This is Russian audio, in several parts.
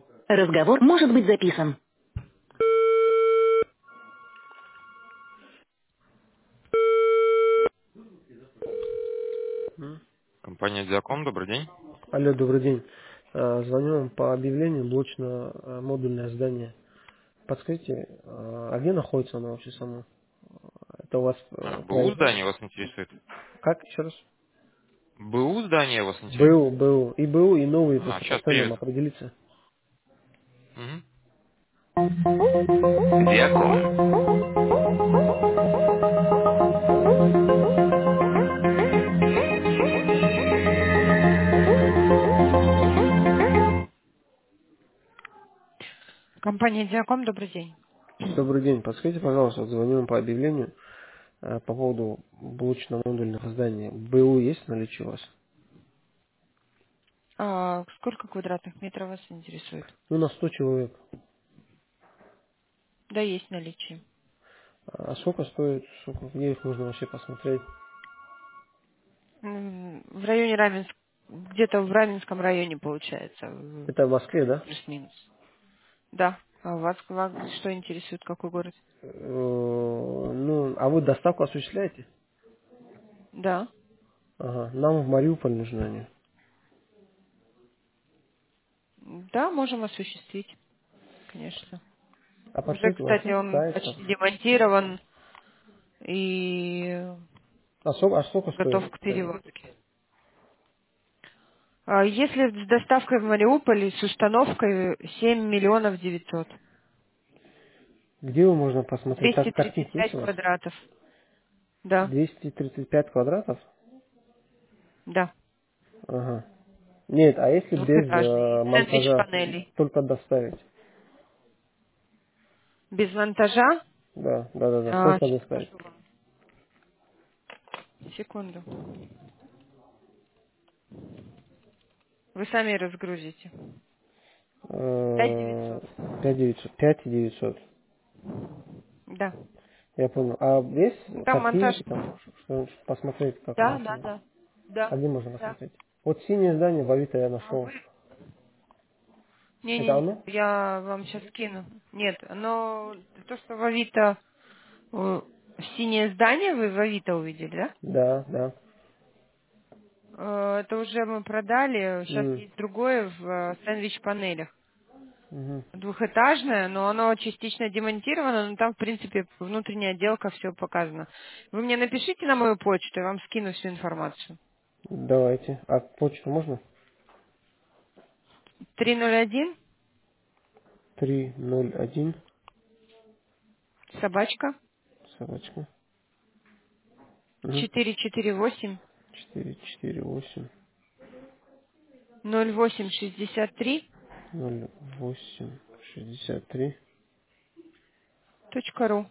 Разговор может быть записан. М. Компания Диаком, добрый день. Алло, добрый день. Звоню вам по объявлению блочно-модульное здание. Подскажите, а где находится оно вообще само? Это у вас БУ производство? здание вас интересует? Как еще раз? БУ здание вас интересует? БУ. И БУ, и новые просто по Сейчас ценам переведу. определиться. Мгм. Диаком. Компания Диаком, добрый день. Добрый день. Подскажите, пожалуйста, вот звоню вам по объявлению по поводу блочно-модульных зданий. БУ есть в наличии у вас? Сколько квадратных метров вас интересует? Ну, на 100 человек. Да, есть наличие. А сколько стоит? Где их нужно вообще посмотреть? В районе Раменск, где-то в Раменском районе получается, Это в Москве, да? плюс-минус. Да. А вас что интересует, какой город? Ну, а вы доставку осуществляете? Да. Ага. Нам в Мариуполь нужны они. Да, можем осуществить, конечно. А Уже, подскажите, у вас кстати, есть он сайт? почти демонтирован и А сколько готов стоит? к перевозке. Если с доставкой в Мариуполь, с установкой 7 900 000. Где его можно посмотреть? Двести Картинки тридцать есть пять у вас? квадратов. Да, 235 квадратов? да. Ага. Нет, а если без Двухэтажный. Из монтажа, сэндвич-панелей. только доставить? Без монтажа. Да. Только Сейчас доставить. скажу вам. Секунду. Вы сами разгрузите. 5 900. 5900. 5900. Да. Я понял. А Ну, есть там монтаж. картинки там, что посмотреть, как оно Да, все? да, да. Да, А где можно да. посмотреть? Вот синее здание в Авито я А нашел. вы Это Не-не-не, оно? я вам сейчас скину. Нет, но то, что в Авито синее здание вы в Авито увидели, да? Да. Это уже мы продали. Сейчас М, есть другое в сэндвич-панелях. мгм. Двухэтажное, но оно частично демонтировано, но там, в принципе, внутренняя отделка, все показано. Вы мне напишите на мою почту, я вам скину всю информацию. Давайте. А почту можно? 301 301 собачка собачка. Угу. 448 448 0863 08 63 .ру.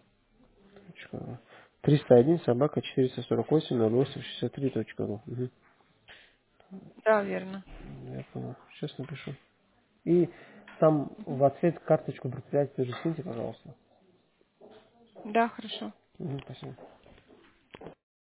301 собака 448 08 63 ру. Угу. Да, верно. Я понял. Сейчас напишу. И там в ответ карточку предприятия тоже скиньте, пожалуйста. Да, хорошо. Угу, спасибо.